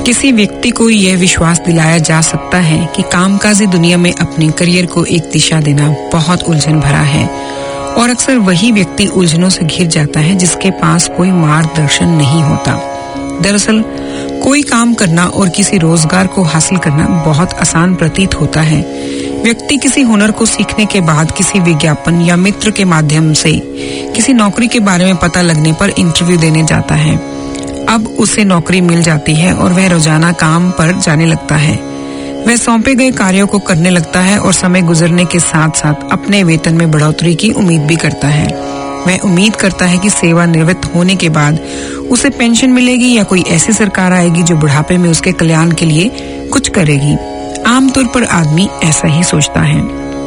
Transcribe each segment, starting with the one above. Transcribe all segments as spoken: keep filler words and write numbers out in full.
किसी व्यक्ति को यह विश्वास दिलाया जा सकता है कि कामकाजी दुनिया में अपने करियर को एक दिशा देना बहुत उलझन भरा है, और अक्सर वही व्यक्ति उलझनों से घिर जाता है जिसके पास कोई मार्गदर्शन नहीं होता। दरअसल कोई काम करना और किसी रोजगार को हासिल करना बहुत आसान प्रतीत होता है। व्यक्ति किसी हुनर को सीखने के बाद किसी विज्ञापन या मित्र के माध्यम से किसी नौकरी के बारे में पता लगने पर इंटरव्यू देने जाता है। अब उसे नौकरी मिल जाती है और वह रोजाना काम पर जाने लगता है। वह सौंपे गए कार्यों को करने लगता है और समय गुजरने के साथ साथ अपने वेतन में बढ़ोतरी की उम्मीद भी करता है। वह उम्मीद करता है कि सेवानिवृत्त होने के बाद उसे पेंशन मिलेगी या कोई ऐसी सरकार आएगी जो बुढ़ापे में उसके कल्याण के लिए कुछ करेगी। आमतौर पर आदमी ऐसा ही सोचता है,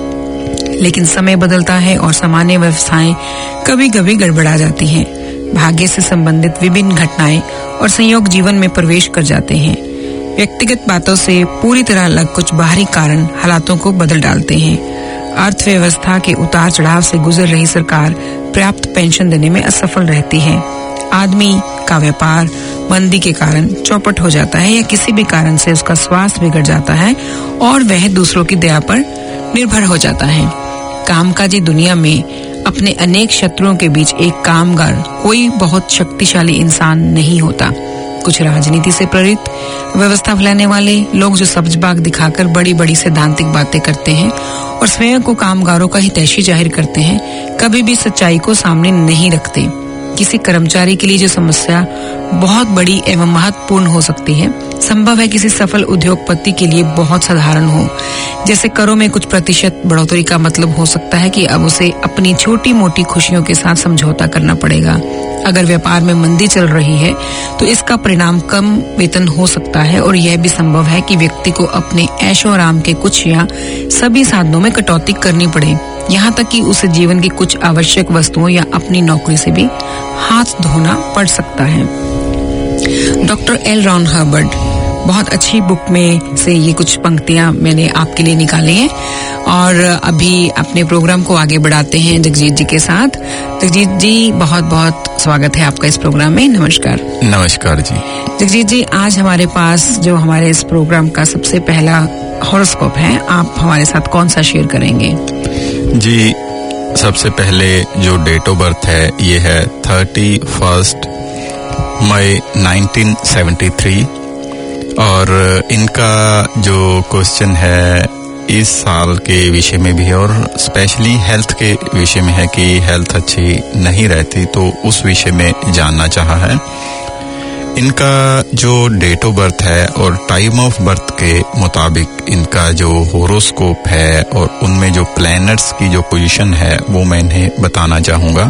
लेकिन समय बदलता है और सामान्य व्यवसायें कभी कभी गड़बड़ा जाती हैं। भाग्य से संबंधित विभिन्न घटनाएं और संयोग जीवन में प्रवेश कर जाते हैं। व्यक्तिगत बातों से पूरी तरह अलग कुछ बाहरी कारण हालातों को बदल डालते हैं। अर्थव्यवस्था के उतार चढ़ाव से गुजर रही सरकार पर्याप्त पेंशन देने में असफल रहती है। आदमी का व्यापार मंदी के कारण चौपट हो जाता है या किसी भी कारण से उसका स्वास्थ्य बिगड़ जाता है और वह दूसरों की दया पर निर्भर हो जाता है। कामकाजी दुनिया में अपने अनेक शत्रुओं के बीच एक कामगार कोई बहुत शक्तिशाली इंसान नहीं होता। कुछ राजनीति से प्रेरित व्यवस्था फैलाने वाले लोग जो सब्जबाग दिखाकर बड़ी बड़ी सैद्धांतिक बातें करते हैं और स्वयं को कामगारों का हितैषी जाहिर करते हैं, कभी भी सच्चाई को सामने नहीं रखते। किसी कर्मचारी के लिए जो समस्या बहुत बड़ी एवं महत्वपूर्ण हो सकती है, संभव है किसी सफल उद्योगपति के लिए बहुत साधारण हो। जैसे करों में कुछ प्रतिशत बढ़ोतरी का मतलब हो सकता है कि अब उसे अपनी छोटी मोटी खुशियों के साथ समझौता करना पड़ेगा। अगर व्यापार में मंदी चल रही है तो इसका परिणाम कम वेतन हो सकता है, और यह भी संभव है कि व्यक्ति को अपने ऐशो आराम के कुछ या सभी साधनों में कटौती करनी पड़े, यहाँ तक कि उसे जीवन की कुछ आवश्यक वस्तुओं या अपनी नौकरी से भी हाथ धोना पड़ सकता है। डॉक्टर एल रॉन हर्बर्ट, बहुत अच्छी बुक में से ये कुछ पंक्तियां मैंने आपके लिए निकाली हैं, और अभी अपने प्रोग्राम को आगे बढ़ाते हैं जगजीत जी के साथ। जगजीत जी, बहुत बहुत स्वागत है आपका इस प्रोग्राम में। नमस्कार। नमस्कार जी। जगजीत जी, आज हमारे पास जो हमारे इस प्रोग्राम का सबसे पहला हॉरोस्कोप है, आप हमारे साथ कौन सा शेयर करेंगे? जी, सबसे पहले जो डेट ऑफ बर्थ है ये है thirty first May nineteen seventy three, और इनका जो क्वेश्चन है इस साल के विषय में भी है और स्पेशली हेल्थ के विषय में है कि हेल्थ अच्छी नहीं रहती, तो उस विषय में जानना चाहा है। इनका जो डेट ऑफ बर्थ है और टाइम ऑफ बर्थ के मुताबिक इनका जो होरोस्कोप है और उनमें जो प्लैनेट्स की जो पोजीशन है वो मैं इन्हें बताना चाहूँगा।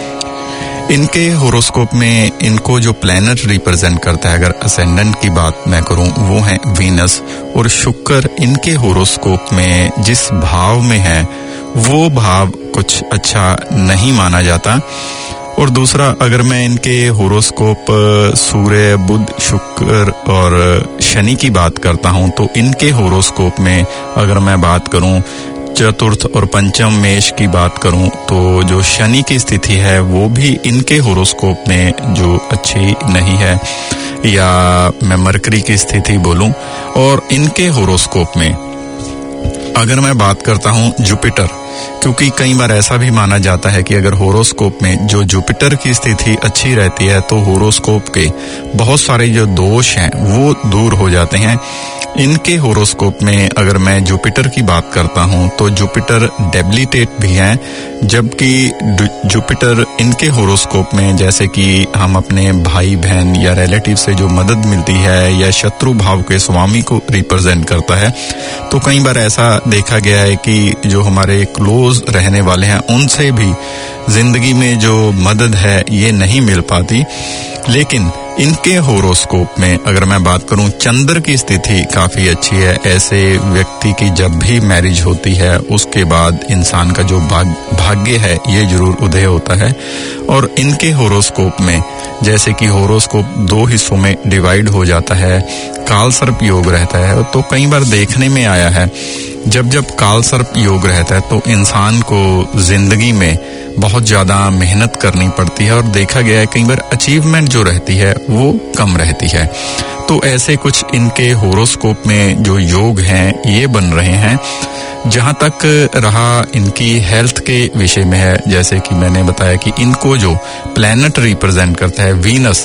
इनके होरोस्कोप में इनको जो प्लैनेट रिप्रेजेंट करता है, अगर असेंडेंट की बात मैं करूं, वो है वीनस, और शुक्र इनके होरोस्कोप में जिस भाव में है वो भाव कुछ अच्छा नहीं माना जाता। और दूसरा, अगर मैं इनके होरोस्कोप सूर्य, बुध, शुक्र और शनि की बात करता हूं, तो इनके होरोस्कोप में अगर मैं बात करूं चतुर्थ और पंचम मेष की बात करूं, तो जो शनि की स्थिति है वो भी इनके होरोस्कोप में जो अच्छी नहीं है, या मैं मरकरी की स्थिति बोलूं। और इनके होरोस्कोप में अगर मैं बात करता हूं जुपिटर, क्योंकि कई बार ऐसा भी माना जाता है कि अगर होरोस्कोप में जो जुपिटर की स्थिति अच्छी रहती है तो होरोस्कोप के बहुत सारे जो दोष हैं वो दूर हो जाते हैं। इनके होरोस्कोप में अगर मैं जुपिटर की बात करता हूं तो जुपिटर डेबिलिटेट भी हैं, जबकि जुपिटर इनके होरोस्कोप में जैसे कि हम अपने भाई बहन या रिलेटिव से जो मदद मिलती है या शत्रु भाव के स्वामी को रिप्रेजेंट करता है, तो कई बार ऐसा देखा गया है कि जो हमारे क्लोज रहने वाले हैं उनसे भी जिंदगी में जो मदद है ये नहीं मिल पाती। लेकिन इनके होरोस्कोप में अगर मैं बात करूं, चंद्र की स्थिति काफी अच्छी है। ऐसे व्यक्ति की जब भी मैरिज होती है उसके बाद इंसान का जो भाग्य है ये जरूर उदय होता है। और इनके होरोस्कोप में जैसे कि होरोस्कोप दो हिस्सों में डिवाइड हो जाता है, काल सर्प योग रहता है तो कई बार देखने में आया है जब जब काल सर्प योग रहता है तो इंसान को जिंदगी में बहुत ज्यादा मेहनत करनी पड़ती है और देखा गया है कई बार अचीवमेंट जो रहती है वो कम रहती है। तो ऐसे कुछ इनके होरोस्कोप में जो योग हैं ये बन रहे हैं। जहां तक रहा इनकी हेल्थ के विषय में है, जैसे कि मैंने बताया कि इनको जो प्लैनेट रिप्रेजेंट करता है वीनस,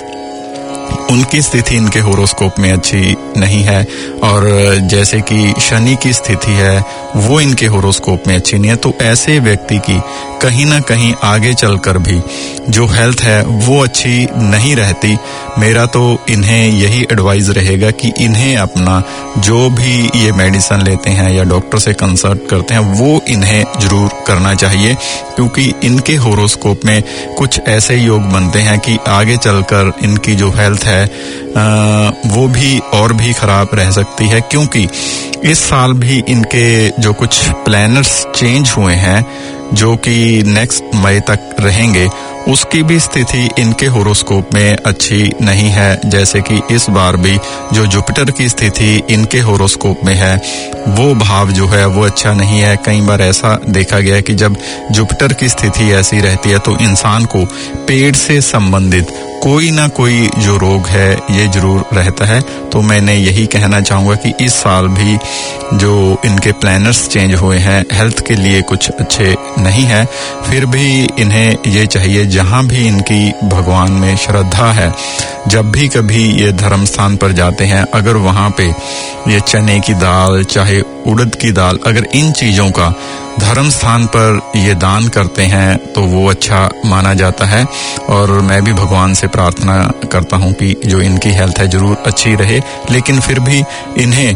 उनकी स्थिति इनके होरोस्कोप में अच्छी नहीं है, और जैसे कि शनि की स्थिति है वो इनके होरोस्कोप में अच्छी नहीं है। तो ऐसे व्यक्ति की कहीं ना कहीं आगे चलकर भी जो हेल्थ है वो अच्छी नहीं रहती। मेरा तो इन्हें यही एडवाइस रहेगा कि इन्हें अपना जो भी ये मेडिसिन लेते हैं या डॉक्टर से कंसल्ट करते हैं वो इन्हें जरूर करना चाहिए, क्योंकि इनके होरोस्कोप में कुछ ऐसे योग बनते हैं कि आगे चलकर इनकी जो हेल्थ है आ, वो भी और भी खराब रह सकती है। क्योंकि इस साल भी इनके जो कुछ प्लैनेट्स चेंज हुए हैं जो कि नेक्स्ट मई तक रहेंगे, उसकी भी स्थिति इनके होरोस्कोप में अच्छी नहीं है। जैसे कि इस बार भी जो जुपिटर की स्थिति इनके होरोस्कोप में है वो भाव जो है वो अच्छा नहीं है। कई बार ऐसा देखा गया है कि जब जुपिटर की स्थिति ऐसी रहती है तो इंसान को पेट से संबंधित कोई ना कोई जो रोग है ये जरूर रहता है। तो मैंने यही कहना चाहूंगा कि इस साल भी जो इनके प्लैनेट्स चेंज हुए हैं हेल्थ के लिए कुछ अच्छे नहीं है। फिर भी इन्हें ये चाहिए, जहां भी इनकी भगवान में श्रद्धा है, जब भी कभी ये धर्म स्थान पर जाते हैं, अगर वहां पे ये चने की दाल चाहे उड़द की दाल, अगर इन चीजों का धर्म स्थान पर ये दान करते हैं तो वो अच्छा माना जाता है। और मैं भी भगवान से प्रार्थना करता हूं कि जो इनकी हेल्थ है जरूर अच्छी रहे, लेकिन फिर भी इन्हें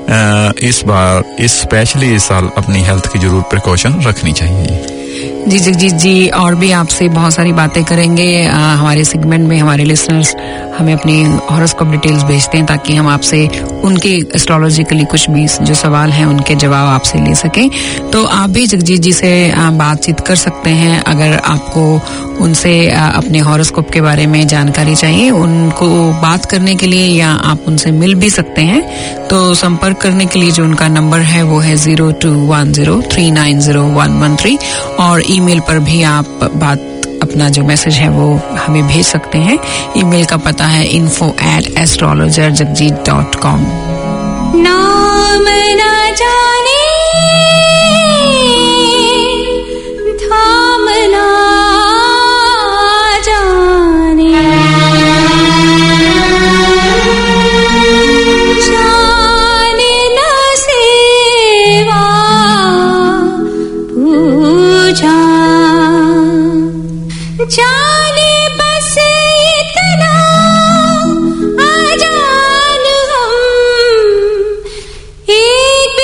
इस बार इस स्पेशली इस साल अपनी हेल्थ की जरूर प्रिकॉशन रखनी चाहिए। जी जगजीत जी, और भी आपसे बहुत सारी बातें करेंगे। आ, हमारे सेगमेंट में हमारे लिसनर्स हमें अपनी हॉरोस्कोप डिटेल्स भेजते हैं ताकि हम आपसे उनके एस्ट्रोलॉजिकली कुछ भी जो सवाल हैं उनके जवाब आपसे ले सकें। तो आप भी जगजीत जी से बातचीत कर सकते हैं अगर आपको उनसे अपने हॉरोस्कोप के बारे में जानकारी चाहिए। उनको बात करने के लिए या आप उनसे मिल भी सकते हैं। तो संपर्क करने के लिए जो उनका नंबर है वो है zero two one zero three nine zero one one three, और ईमेल पर भी आप बात अपना जो मैसेज है वो हमें भेज सकते हैं। ईमेल का पता है info at astrologer Jagjeet dot com. नाम न जाने धाम ना जाने, जाने न सेवा पूजा, जाने बस इतना अजान हम, एक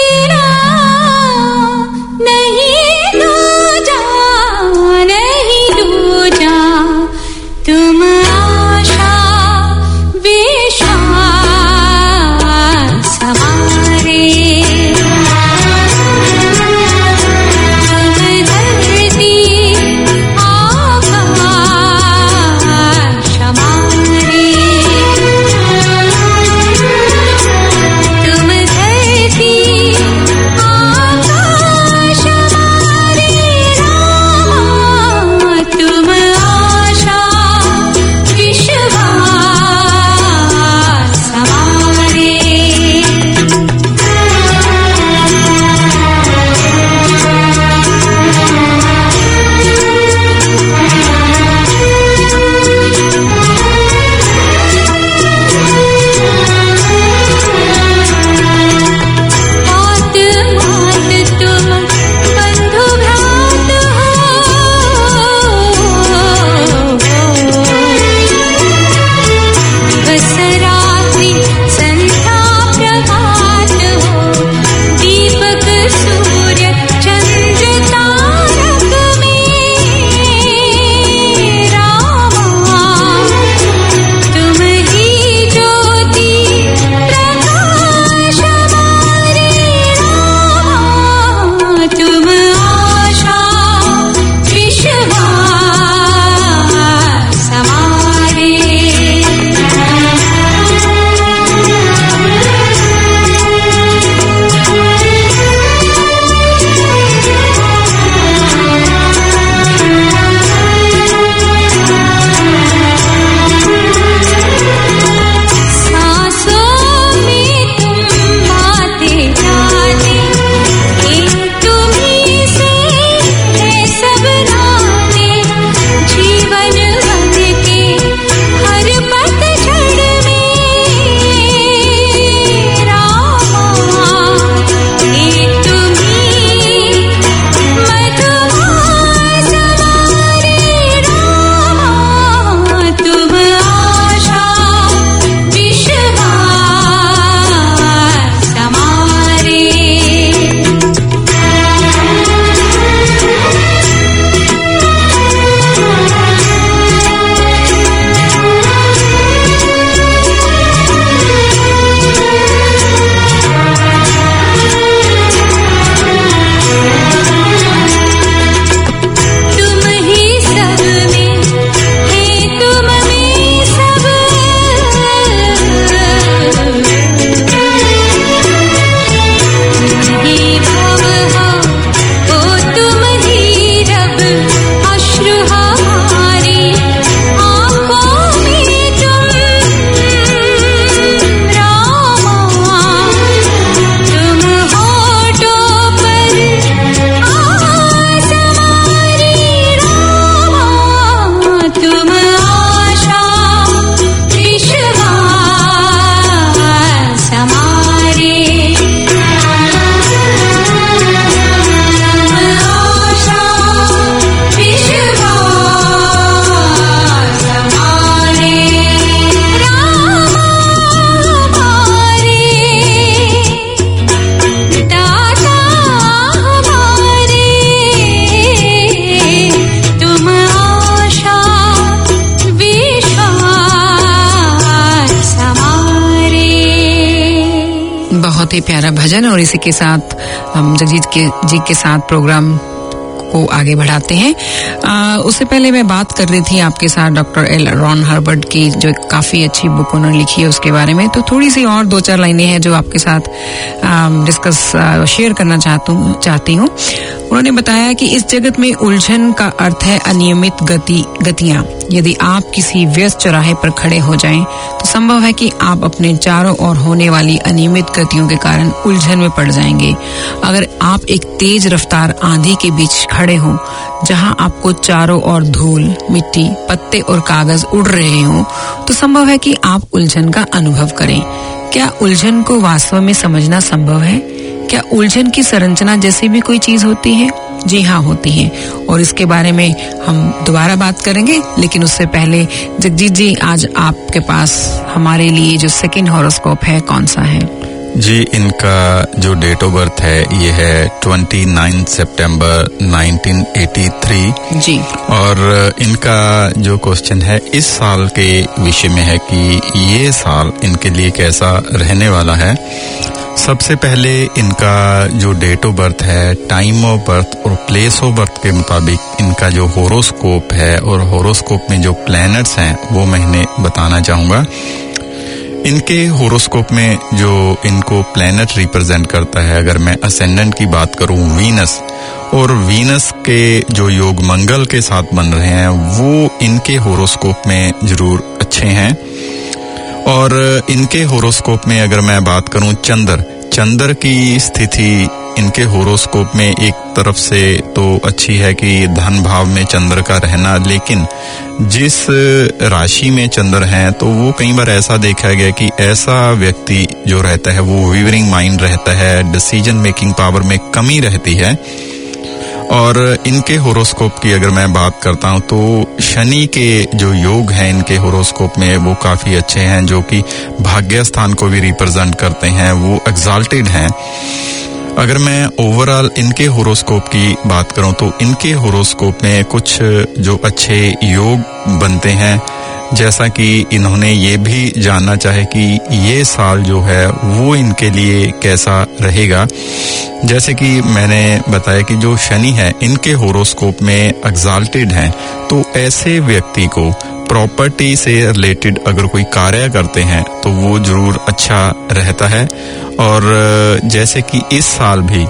बहुत ही प्यारा भजन और इसी के साथ हम जगजीत के जी के साथ प्रोग्राम को आगे बढ़ाते हैं। आ, उससे पहले मैं बात कर रही थी आपके साथ डॉक्टर एल रॉन हर्बर्ट की जो काफी अच्छी बुक उन्होंने लिखी है उसके बारे में, तो थोड़ी सी और दो चार लाइनें हैं जो आपके साथ डिस्कस शेयर करना चाहती चाहती हूँ। उन्होंने बताया कि इस जगत में उलझन का अर्थ है अनियमित गति गतियां। यदि आप किसी व्यस्त चौराहे पर खड़े हो जाएं, तो संभव है कि आप अपने चारों ओर होने वाली अनियमित गतियों के कारण उलझन में पड़ जाएंगे। अगर आप एक तेज रफ्तार आंधी के बीच खड़े हो जहां आपको चारों ओर धूल, मिट्टी, पत्ते और कागज उड़ रहे हो, तो संभव है कि आप उलझन का अनुभव करें। क्या उलझन को वास्तव में समझना संभव है? क्या उलझन की संरचना जैसी भी कोई चीज होती है? जी हाँ, होती है, और इसके बारे में हम दोबारा बात करेंगे। लेकिन उससे पहले जगजीत जी, आज आपके पास हमारे लिए जो सेकंड हॉरोस्कोप है कौन सा है? जी, इनका जो डेट ऑफ बर्थ है ये है उनतीस सितंबर नाइनटीन एटी थ्री जी। और इनका जो क्वेश्चन है इस साल के विषय में है कि ये साल इनके लिए कैसा रहने वाला है। सबसे पहले इनका जो डेट ऑफ बर्थ है, टाइम ऑफ बर्थ और प्लेस ऑफ बर्थ के मुताबिक इनका जो होरोस्कोप है और होरोस्कोप में जो प्लैनेट्स हैं वो मैं इन्हें बताना चाहूँगा। इनके होरोस्कोप में जो इनको प्लैनेट रिप्रेजेंट करता है, अगर मैं असेंडेंट की बात करूं वीनस, और वीनस के जो योग मंगल के साथ बन रहे हैं वो इनके होरोस्कोप में जरूर अच्छे हैं। और इनके होरोस्कोप में अगर मैं बात करूं चंद्र चंद्र की स्थिति इनके होरोस्कोप में एक तरफ से तो अच्छी है कि धन भाव में चंद्र का रहना, लेकिन जिस राशि में चंद्र हैं तो वो कई बार ऐसा देखा गया कि ऐसा व्यक्ति जो रहता है वो वीवरिंग माइंड रहता है, डिसीजन मेकिंग पावर में कमी रहती है। और इनके होरोस्कोप की अगर मैं बात करता हूं तो शनि के जो योग हैं इनके होरोस्कोप में वो काफी अच्छे हैं, जो कि भाग्य स्थान को भी रिप्रेजेंट करते हैं, वो एक्साल्टेड हैं। अगर मैं ओवरऑल इनके होरोस्कोप की बात करूं तो इनके होरोस्कोप में कुछ जो अच्छे योग बनते हैं, जैसा कि इन्होंने ये भी जानना चाहे कि ये साल जो है वो इनके लिए कैसा रहेगा। जैसे कि मैंने बताया कि जो शनि है इनके होरोस्कोप में एक्साल्टेड हैं, तो ऐसे व्यक्ति को प्रॉपर्टी से रिलेटेड अगर कोई कार्य करते हैं तो वो जरूर अच्छा रहता है। और जैसे कि इस साल भी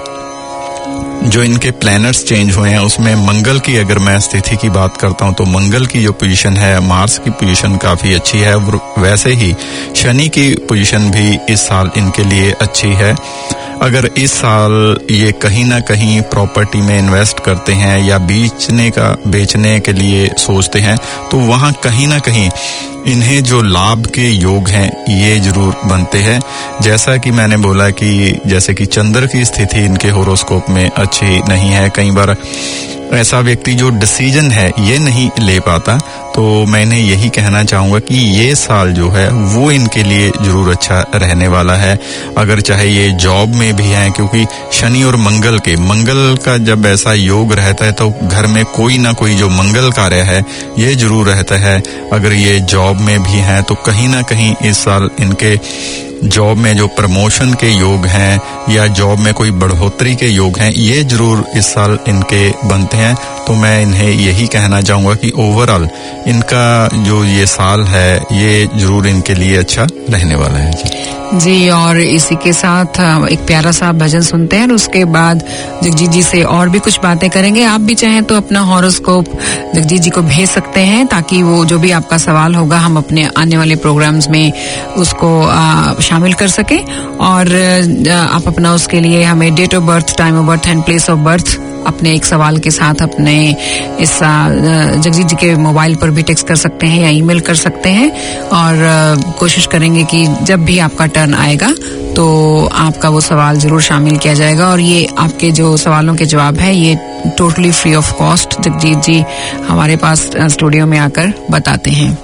जो इनके प्लैनेट्स चेंज हुए हैं उसमें मंगल की अगर मैं स्थिति की बात करता हूं तो मंगल की जो पोजीशन है, मार्स की पोजीशन काफी अच्छी है। वैसे ही शनि की पोजीशन भी इस साल इनके लिए अच्छी है। अगर इस साल ये कहीं ना कहीं प्रॉपर्टी में इन्वेस्ट करते हैं या बेचने का बेचने के लिए सोचते हैं तो वहां कहीं ना कहीं इन्हें जो लाभ के योग हैं ये जरूर बनते हैं। जैसा कि मैंने बोला कि जैसे कि चंद्र की स्थिति इनके होरोस्कोप में अच्छी नहीं है, कई बार ऐसा व्यक्ति जो डिसीजन है ये नहीं ले पाता, तो मैंने यही कहना चाहूंगा कि ये साल जो है वो इनके लिए जरूर अच्छा रहने वाला है। अगर चाहे ये जॉब में भी हैं, क्योंकि शनि और मंगल के मंगल का जब ऐसा योग रहता है तो घर में कोई ना कोई जो मंगल कार्य है ये जरूर रहता है। अगर ये जॉब में भी हैं तो कहीं ना कहीं इस साल इनके जॉब में जो प्रमोशन के योग हैं या जॉब में कोई बढ़ोतरी के योग हैं ये जरूर इस साल इनके बनते हैं। तो मैं इन्हें यही कहना चाहूंगा कि ओवरऑल इनका जो ये साल है ये जरूर इनके लिए अच्छा रहने वाला है जी। जी, और इसी के साथ एक प्यारा सा भजन सुनते हैं और उसके बाद जगजीत जी से और भी कुछ बातें करेंगे। आप भी चाहें तो अपना हॉरोस्कोप जगजीत जी को भेज सकते हैं ताकि वो जो भी आपका सवाल होगा हम अपने आने वाले प्रोग्राम्स में उसको आ, शामिल कर सकें। और आप अपना उसके लिए हमें date of birth, time of birth and place of birth अपने एक सवाल के साथ अपने इस जगजीत जी के मोबाइल पर भी टेक्स्ट कर सकते हैं या ईमेल कर सकते हैं। और कोशिश करेंगे कि जब भी आपका टर्न आएगा तो आपका वो सवाल जरूर शामिल किया जाएगा। और ये आपके जो सवालों के जवाब है ये totally free of cost Jagjeet ji हमारे पास स्टूडियो में आकर बताते हैं।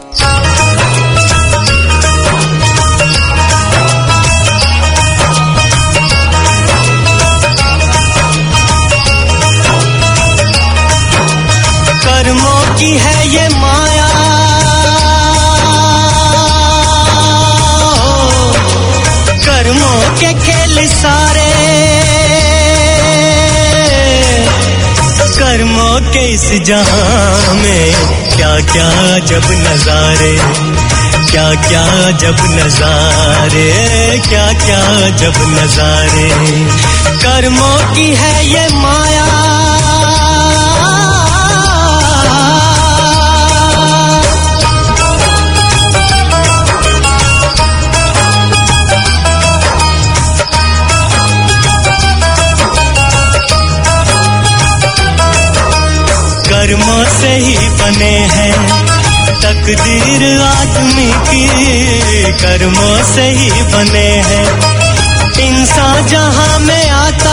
कर्मों की है ये माया, कर्मों के खेल इस जहां में क्या क्या जब नजारे, क्या क्या जब नजारे, क्या क्या जब नजारे। कर्मों की है ये माया, कर्मों से ही बने हैं तकदीर आदमी की, कर्मों से ही बने हैं इंसान जहां में आता।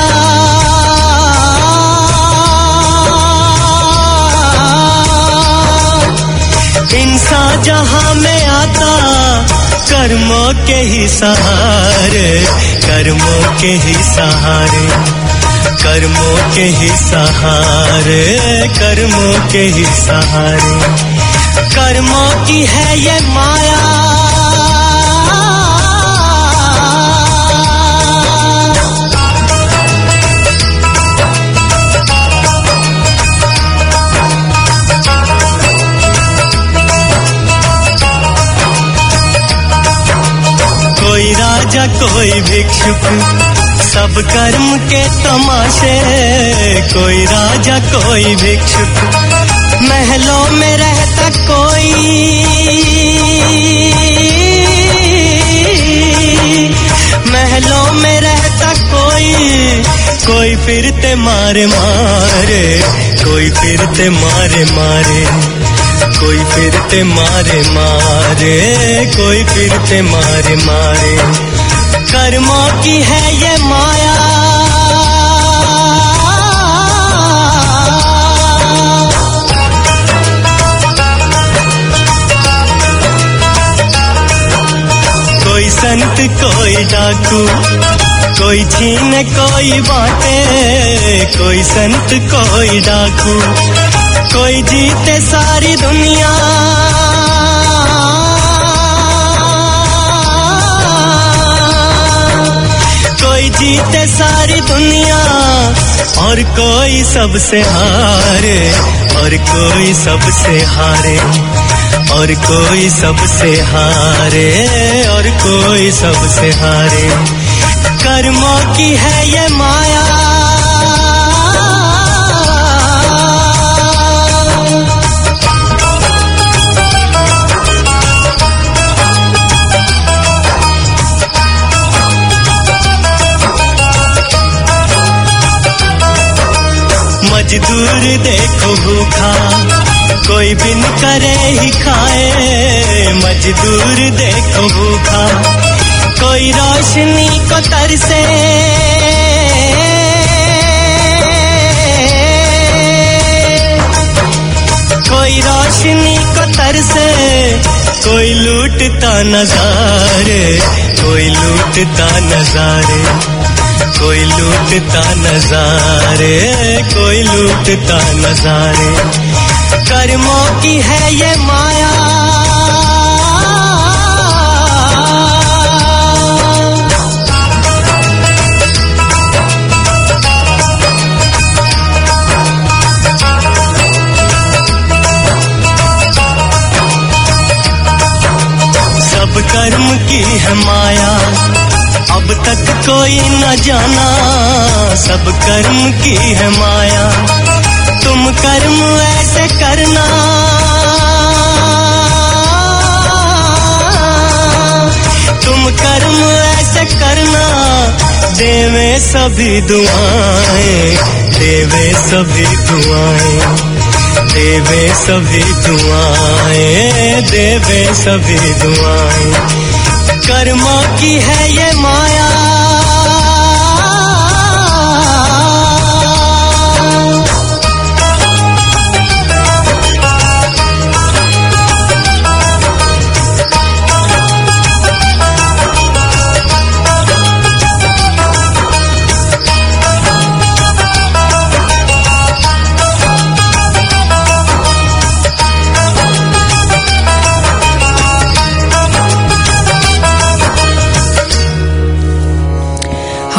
इंसान जहां में आता कर्मों के ही सहारे, कर्मों के ही सहारे, कर्मों के ही सहारे, कर्मों के ही सहारे। कर्मों की है ये माया, कोई राजा कोई भिक्षुक सब कर्म के तमाशे, कोई राजा कोई भिक्षुक महलों में रहता कोई, महलों में रहता कोई, कोई फिरते मारे मारे, कोई फिरते मारे मारे, कोई फिरते मारे मारे, कोई फिरते मारे मारे। कर्मों की है ये माया, कोई संत कोई डाकू, कोई छीने कोई बाटे, कोई संत कोई डाकू, कोई जीते सारी दुनिया, कोई जीते सारी दुनिया, और कोई सबसे हारे, और कोई सबसे हारे, और कोई सबसे हारे, और कोई सबसे हारे। कर्मों की है ये माया, मजदूर देखो भूखा कोई बिन करे ही खाए, मजदूर देखो भूखा कोई रोशनी को तरसे, कोई रोशनी को तरसे, कोई लूटता नजारे, कोई लूटता नजारे, कोई लूटता नजारे, कोई लूटता नजारे। कर्मों की है ये माया, सब कर्म की है माया, अब तक कोई न जाना, सब कर्म की है माया, तुम कर्म ऐसे करना, तुम कर्म ऐसे करना, देवे सभी दुआएं, देवे सभी दुआएं, देवे सभी दुआएं, देवे सभी दुआएं। कर्मों की है ये माया,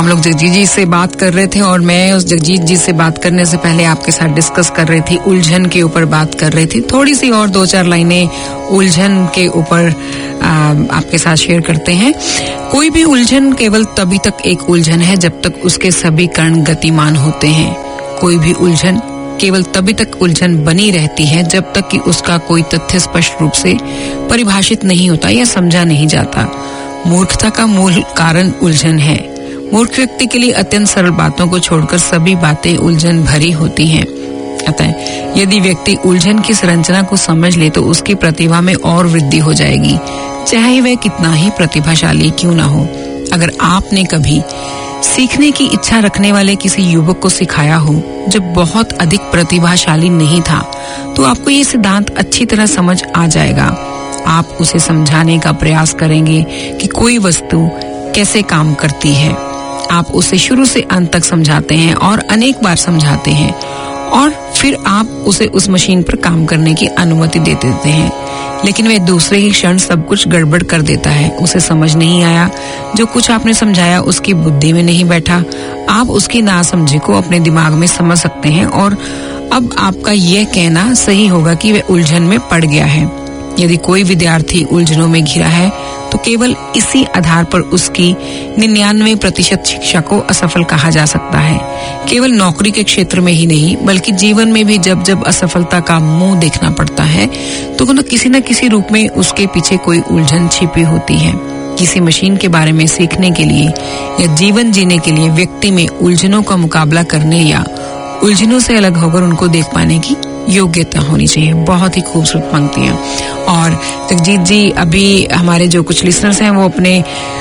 हम लोग जगजीत जी से बात कर रहे थे और मैं उस जगजीत जी से बात करने से पहले आपके साथ डिस्कस कर रही थी, उलझन के ऊपर बात कर रही थी। थोड़ी सी और दो चार लाइनें उलझन के ऊपर आपके साथ शेयर करते हैं। कोई भी उलझन केवल तभी तक एक उलझन है जब तक उसके सभी कण गतिमान होते हैं। कोई भी उलझन केवल तभी तक उलझन बनी रहती है जब तक कि उसका कोई तथ्य स्पष्ट रूप से परिभाषित नहीं होता या समझा नहीं जाता। मूर्खता का मूल कारण उलझन है। मूर्ख व्यक्ति के लिए अत्यंत सरल बातों को छोड़कर सभी बातें उलझन भरी होती हैं। अतः यदि व्यक्ति उलझन की संरचना को समझ ले तो उसकी प्रतिभा में और वृद्धि हो जाएगी, चाहे वह कितना ही प्रतिभाशाली क्यों ना हो। अगर आपने कभी सीखने की इच्छा रखने वाले किसी युवक को सिखाया हो जो बहुत अधिक प्रतिभाशाली नहीं था, तो आपको ये सिद्धांत अच्छी तरह समझ आ जाएगा। आप उसे समझाने का प्रयास करेंगे कि कोई वस्तु कैसे काम करती है। आप उसे शुरू से अंत तक समझाते हैं और अनेक बार समझाते हैं और फिर आप उसे उस मशीन पर काम करने की अनुमति दे देते हैं, लेकिन वह दूसरे ही क्षण सब कुछ गड़बड़ कर देता है। उसे समझ नहीं आया, जो कुछ आपने समझाया उसकी बुद्धि में नहीं बैठा। आप उसकी नासमझी को अपने दिमाग में समझ सकते हैं और अब आपका यह कहना सही होगा कि वह उलझन में पड़ गया है। यदि कोई विद्यार्थी उलझनों में घिरा है तो केवल इसी आधार पर उसकी निन्यानवे प्रतिशत शिक्षा को असफल कहा जा सकता है। केवल नौकरी के क्षेत्र में ही नहीं बल्कि जीवन में भी जब जब असफलता का मुंह देखना पड़ता है तो न किसी न किसी रूप में उसके पीछे कोई उलझन छिपी होती है। किसी मशीन के बारे में सीखने के लिए या जीवन जीने के लिए व्यक्ति में उलझनों का मुकाबला करने या उलझनों से अलग होकर उनको देख पाने की योग्यता होनी चाहिए। बहुत ही खूबसूरत पंक्तियां। और जगजीत जी, अभी हमारे जो कुछ लिसनर्स हैं वो अपने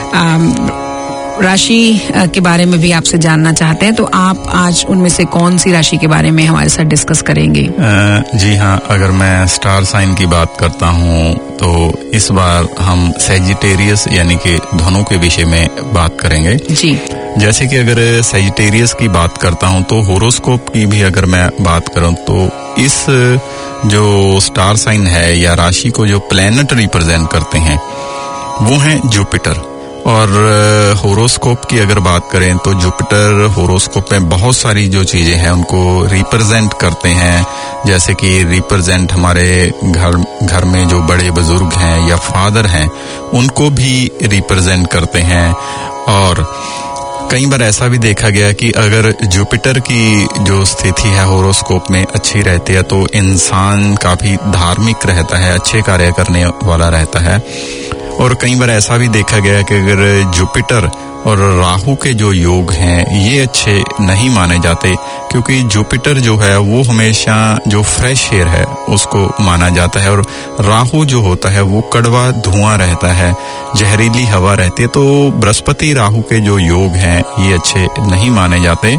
राशि के बारे में भी आपसे जानना चाहते हैं, तो आप आज उनमें से कौन सी राशि के बारे में हमारे साथ डिस्कस करेंगे? आ, जी हाँ, अगर मैं स्टार साइन की बात करता हूँ तो इस बार हम सैजिटेरियस यानी कि धनु के विषय में बात करेंगे जी। जैसे कि अगर सैजिटेरियस की बात करता हूँ तो होरोस्कोप की भी अगर मैं बात करूँ तो इस जो स्टार साइन है या राशि को जो प्लैनेट रिप्रेजेंट करते हैं वो हैं जुपिटर। और होरोस्कोप की अगर बात करें तो जुपिटर होरोस्कोप में बहुत सारी जो चीजें हैं उनको रिप्रेजेंट करते हैं, जैसे कि रिप्रेजेंट हमारे घर घर में जो बड़े बुजुर्ग हैं या फादर हैं उनको भी रिप्रेजेंट करते हैं। और कई बार ऐसा भी देखा गया कि अगर जुपिटर की जो स्थिति है होरोस्कोप में अच्छी रहती है तो इंसान काफी धार्मिक रहता है, अच्छे कार्य करने वाला रहता है। और कई बार ऐसा भी देखा गया कि अगर जुपिटर और राहु के जो योग हैं ये अच्छे नहीं माने जाते, क्योंकि जुपिटर जो है वो हमेशा जो फ्रेश एयर है उसको माना जाता है और राहु जो होता है वो कड़वा धुआं रहता है, जहरीली हवा रहती है। तो बृहस्पति राहु के जो योग हैं ये अच्छे नहीं माने जाते।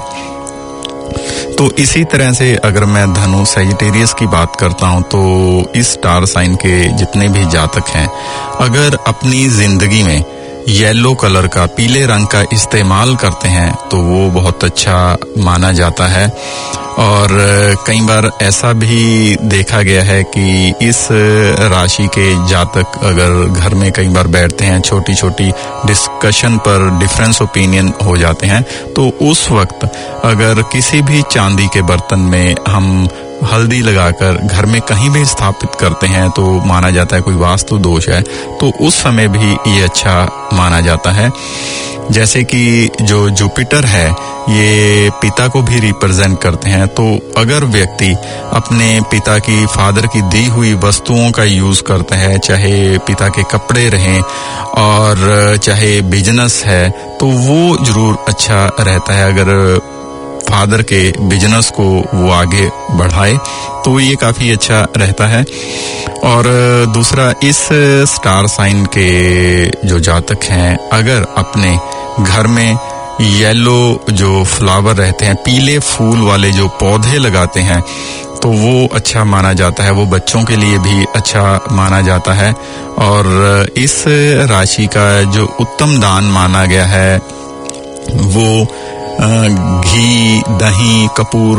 तो इसी तरह से अगर मैं धनु सैजिटेरियस की बात करता हूं तो इस स्टार साइन के जितने भी जातक हैं अगर अपनी जिंदगी में येलो कलर का, पीले रंग का इस्तेमाल करते हैं तो वो बहुत अच्छा माना जाता है। और कई बार ऐसा भी देखा गया है कि इस राशि के जातक अगर घर में कई बार बैठते हैं, छोटी छोटी डिस्कशन पर डिफरेंस ओपिनियन हो जाते हैं, तो उस वक्त अगर किसी भी चांदी के बर्तन में हम हल्दी लगाकर घर में कहीं भी स्थापित करते हैं तो माना जाता है कोई वास्तु दोष है, तो उस समय भी ये अच्छा माना जाता है। जैसे कि जो जुपिटर है ये पिता को भी रिप्रेजेंट करते हैं, तो अगर व्यक्ति अपने पिता की, फादर की दी हुई वस्तुओं का यूज करता है, चाहे पिता के कपड़े रहें और चाहे बिजनेस है, तो वो जरूर अच्छा रहता है। अगर फादर के बिजनेस को वो आगे बढ़ाए तो ये काफी अच्छा रहता है। और दूसरा, इस स्टार साइन के जो जातक हैं अगर अपने घर में येलो जो फ्लावर रहते हैं, पीले फूल वाले जो पौधे लगाते हैं, तो वो अच्छा माना जाता है, वो बच्चों के लिए भी अच्छा माना जाता है। और इस राशि का जो उत्तम दान माना गया है वो घी, दही, कपूर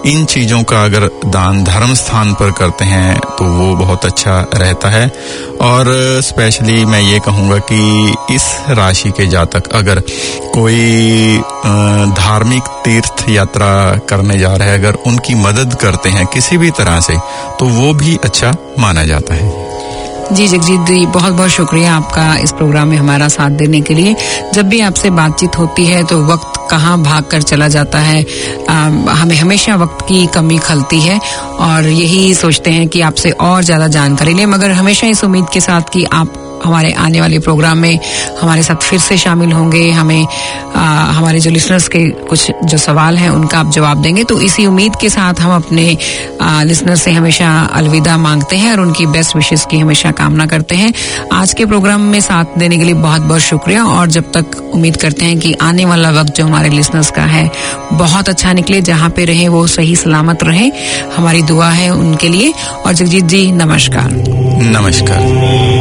इन चीजों का अगर दान धर्म स्थान पर करते हैं तो वो बहुत अच्छा रहता है। और स्पेशली मैं ये कहूँगा कि इस राशि के जातक अगर कोई धार्मिक तीर्थ यात्रा करने जा रहे हैं, अगर उनकी मदद करते हैं किसी भी तरह से, तो वो भी अच्छा माना जाता है। जी जगजीत जी, बहुत बहुत शुक्रिया आपका इस प्रोग्राम में हमारा साथ देने के लिए। जब भी आपसे बातचीत होती है तो वक्त कहाँ भाग कर चला जाता है, आ, हमें हमेशा वक्त की कमी खलती है और यही सोचते हैं कि आपसे और ज्यादा जानकारी लें, मगर हमेशा इस उम्मीद के साथ कि आप हमारे आने वाले प्रोग्राम में हमारे साथ फिर से शामिल होंगे, हमें आ, हमारे जो लिसनर्स के कुछ जो सवाल हैं उनका आप जवाब देंगे। तो इसी उम्मीद के साथ हम अपने लिसनर्स से हमेशा अलविदा मांगते हैं और उनकी बेस्ट विशेस की हमेशा कामना करते हैं। आज के प्रोग्राम में साथ देने के लिए बहुत बहुत शुक्रिया, और जब तक उम्मीद करते हैं कि आने वाला वक्त जो हमारे लिसनर्स का है बहुत अच्छा निकले, जहाँ पे रहे वो सही सलामत रहे, हमारी दुआ है उनके लिए। और जगजीत जी नमस्कार। नमस्कार।